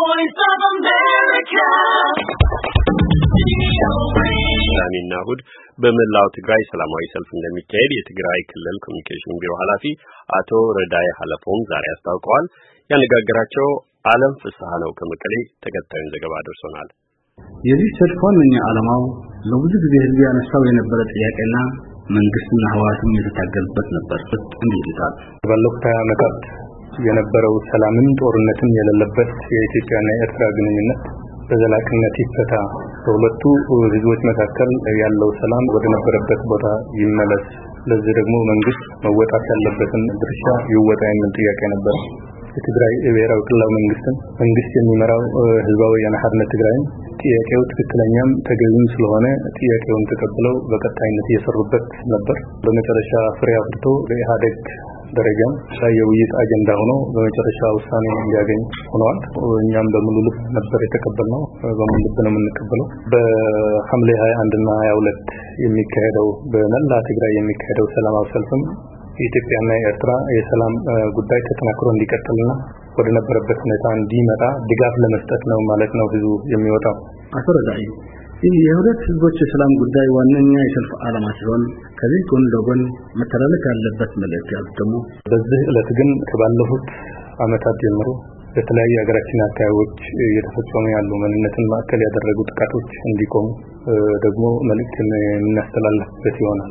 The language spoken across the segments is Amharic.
Voice of America. ቅዳሜና እሁድ በመላው ትግራይ ሰላማዊ ሰልፍ እንደሚካሄድ የትግራይ ክልል ኮሚኒኬሽን ቢሮ ኃላፊ አቶ ረዳይ ሐለፎም ዛሬ አስታውቀዋል። ያነጋገራቸው ዓለም ፍስሐ ነው ከመቀሌ ተከታዩን ዘገባ ደርሶናል። የዚህ ሰልፍ ዋነኛ ዓላማው ለብዙ ጊዜ ህዝብ ያነሳው የነበረ ጥያቄና መንግስትና ህወሓትም የተታገሉበት ነበር። እንዲህ ይላል። ባለፉት 20 ዓመታት የነበረው ሰላምን ጦርነትን የሌለበት የኢትዮጵያና የኤርትራ ግንኙነት በዘላቂነት ይፈታ፣ በሁለቱ ህዝቦች መካከል ያለው ሰላም ወደ ነበረበት ቦታ ይመለስ፣ ለዚህ ደግሞ መንግስት መወጣት ያለበትን ድርሻ ይወጣ የሚል ጥያቄ ነበር። የትግራይ ብሔራዊ ክልላዊ መንግስት የሚመራው ህዝባዊ ሓርነት ትግራይ ጥያቄው ትክክለኛም ተገቢም ስለሆነ ጥያቄውን ተቀብለው በቀጣይነት እየሰሩበት ነበር። በመጨረሻ ፍሬ አፍርቶ በኢህአዴግ ደረጃም የውይይት አጀንዳ ሆኖ በመጨረሻ ውሳኔ እንዲያገኝ ሆኗል። እኛም በሙሉ ልብ ነበር የተቀበልነው፣ በሙሉ ልብ ነው የምንቀበለው። በሐምሌ 21 እና 22 የሚካሄደው በመላ ትግራይ የሚካሄደው ሰላማዊ ሰልፍም የኢትዮጵያና የኤርትራ የሰላም ጉዳይ ተጠናክሮ እንዲቀጥልና ወደ ነበረበት ሁኔታ እንዲመጣ ድጋፍ ለመስጠት ነው ማለት ነው ብዙ የሚወጣው። አሰረዳይ ይህ የሁለት ህዝቦች የሰላም ጉዳይ ዋነኛ የሰልፍ ዓላማ ሲሆን ከዚህ ጎን ለጎን መተላለፍ ያለበት መልእክት ደግሞ በዚህ ዕለት ግን ከባለፉት ዓመታት ጀምሮ በተለያዩ የሀገራችን አካባቢዎች እየተፈጸሙ ያሉ ማንነትን ማዕከል ያደረጉ ጥቃቶች እንዲቆሙ ደግሞ መልእክት እናስተላልፍበት ይሆናል።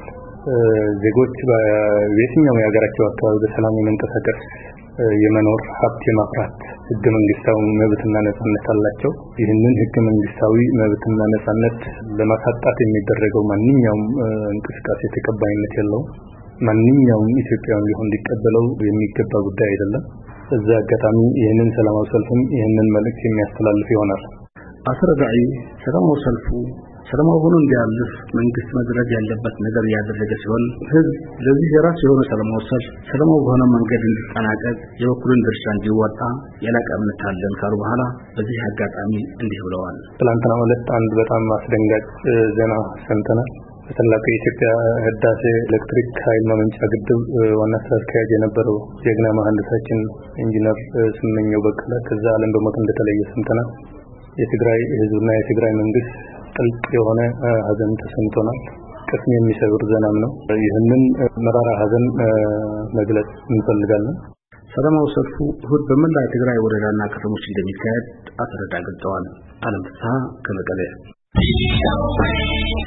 ዜጎች በየትኛውም የሀገራቸው አካባቢ በሰላም የመንቀሳቀስ የመኖር ሀብት የማፍራት ህገ መንግስታዊ መብትና ነጻነት አላቸው። ይህንን ህገ መንግስታዊ መብትና ነጻነት ለማሳጣት የሚደረገው ማንኛውም እንቅስቃሴ ተቀባይነት የለውም። ማንኛውም ኢትዮጵያዊ ሊሆን ሊቀበለው የሚገባ ጉዳይ አይደለም። በዛ አጋጣሚ ይህንን ሰላማዊ ሰልፍም ይህንን መልእክት የሚያስተላልፍ ይሆናል። አሰረዳይ ሰላማዊ ሰልፉ ሰላማዊ ሆኖ እንዲያልፍ መንግስት መድረግ ያለበት ነገር ያደረገ ሲሆን ህዝብ ለዚህ የራሱ የሆነ ሰላማዊ ሰልፍ ሰላማዊ በሆነ መንገድ እንዲጠናቀቅ የበኩሉን ድርሻ እንዲወጣ የላቀ እምነት አለን ካሉ በኋላ በዚህ አጋጣሚ እንዲህ ብለዋል። ትላንትና ዕለት አንድ በጣም አስደንጋጭ ዜና ሰምተናል። በታላቁ የኢትዮጵያ ህዳሴ ኤሌክትሪክ ኃይል ማመንጫ ግድብ ዋና ስራ አስኪያጅ የነበረው ጀግና መሐንዲሳችን ኢንጂነር ስመኘው በቀለ ከዛ ዓለም በሞት እንደተለየ ሰምተናል። የትግራይ ህዝብና የትግራይ መንግስት ጥልቅ የሆነ ሀዘን ተሰምቶናል። ቅስም የሚሰብር ዜናም ነው። ይህንን መራራ ሀዘን መግለጽ እንፈልጋለን። ሰላማዊ ሰልፉ እሁድ በመላ ትግራይ ወረዳና ከተሞች እንደሚካሄድ አስረዳ ገልጸዋል። ዓለም ፍስሐ ከመቀሌ